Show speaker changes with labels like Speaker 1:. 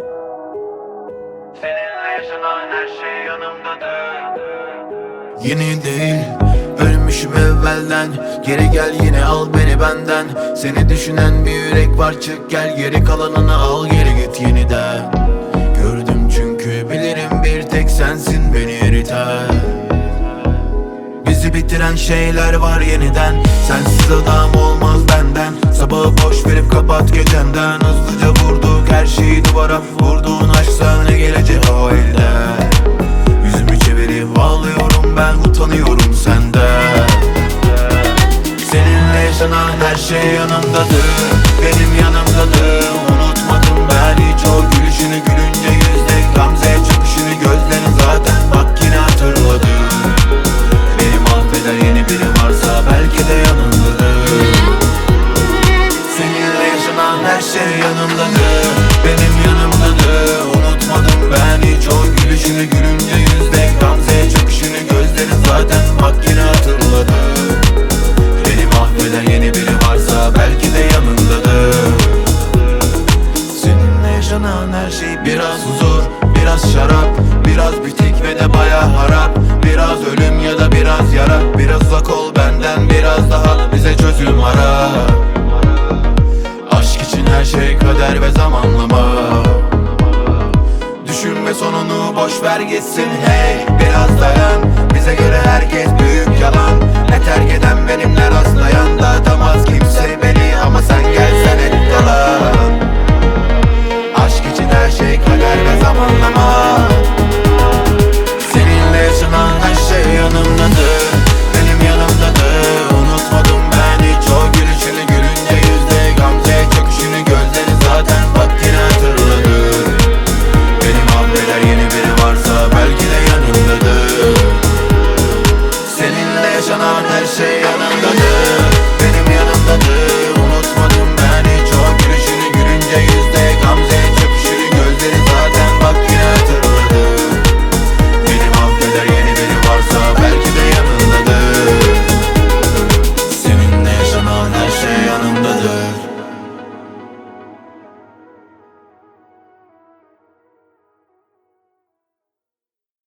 Speaker 1: Seninle yaşanan her şey yanımdadır.
Speaker 2: Yeni değil, ölmüşüm evvelden. Geri gel yine al beni benden. Seni düşünen bir yürek var, çık gel. Geri kalanını al, geri git yeniden. Gördüm çünkü bilirim bir tek sensin beni eriten. Bizi bitiren şeyler var yeniden. Sensiz adam olmaz benden. Sabahı boş verip kapat gecenden. Hızlıca vurduk her şeyi duvara. Vurduğun aşksa ne gelecek o elden. Yüzümü çevirip ağlıyorum ben, utanıyorum senden. Seninle yaşanan her şey yanımdadır. Benim yanımdadır. Unutmadım ben hiç o gülüşünü, gülünce yüzde gamze çöküşünü. Gözlerin zaten bak yine hatırladım. Beni mahveder yeni biri varsa belki de yanımdadır. Seninle yaşanan her şey yanımdadır. Benim yanımdadır. Unutmadım ben hiç o gülüşünü, gülünce yüzde gamze çöküşünü. Gözlerin zaten bak yine hatırladım. Beni mahveder yeni biri varsa belki de yanındadır. Seninle yaşanan her şey biraz huzur, biraz şarap, biraz bitik ve de baya harap. Biraz ölüm ya da biraz yara. Biraz uzak ol benden, biraz daha bize çözüm ara. Aşk için her şey kader ve zamanlama. Düşünme sonunu, boş ver gitsin hey. Biraz dayan, bize göre herkes büyük yalan. Ne terk eden benim ne rastlayan. Dağıtamaz kimse beni ama sen gelsen hep kalan. Aşk için her şey kader ve zamanlama. Seninle yaşanan her şey yanımdadır. Benim yanımdadır. Unutmadım ben hiç o gülüşünü, gülünce yüzde gamze çöküşünü. Gözlerin zaten bak yine hatırladı. Beni mahveder yeni biri varsa belki de yanımdadır. Seninle yaşanan her şey yanımdadır.